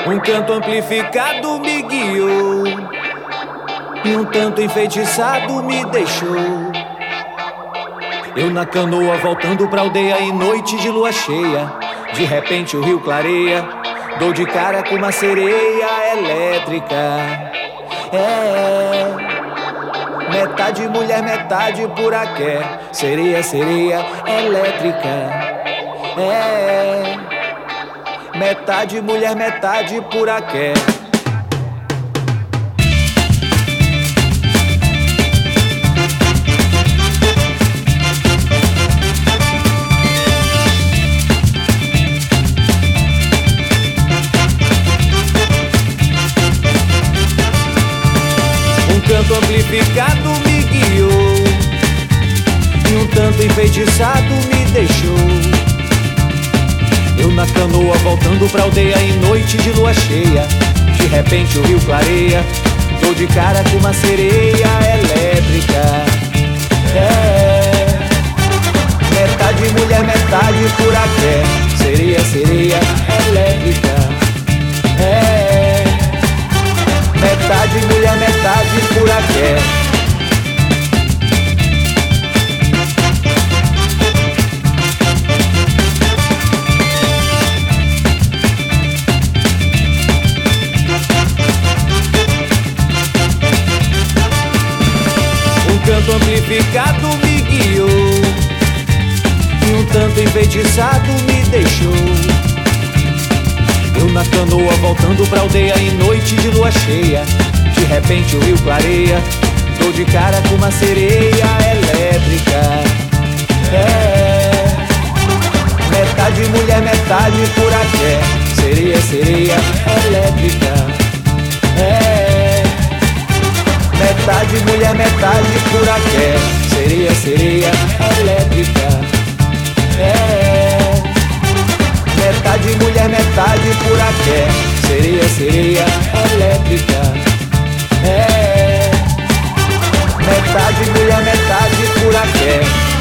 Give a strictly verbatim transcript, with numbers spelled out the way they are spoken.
Um canto amplificado me guiou e um tanto enfeitiçado me deixou. Eu na canoa voltando pra aldeia em noite de lua cheia. De repente o rio clareia, dou de cara com uma sereia elétrica. É, metade mulher, metade buraqué. Sereia, sereia elétrica. É, metade mulher, metade buraqué. Um canto amplificado me guiou e um tanto enfeitiçado me deixou. Eu na canoa voltando pra aldeia em noite de lua cheia. De repente o rio clareia, dou de cara com uma sereia elétrica. É, metade mulher, metade buraqué. Sereia, sereia elétrica. É, metade mulher, metade buraqué. Um canto amplificado me guiou e um tanto enfeitiçado me deixou. Eu na canoa voltando pra aldeia em noite de lua cheia. De repente o rio clareia, dou de cara com uma sereia elétrica. É, metade mulher, metade buraqué. Sereia, sereia elétrica. É, metade mulher, metade buraqué. Sereia, sereia elétrica. É, metade mulher, metade buraqué. Sereia, sereia elétrica. É, metade mulher, metade buraqué.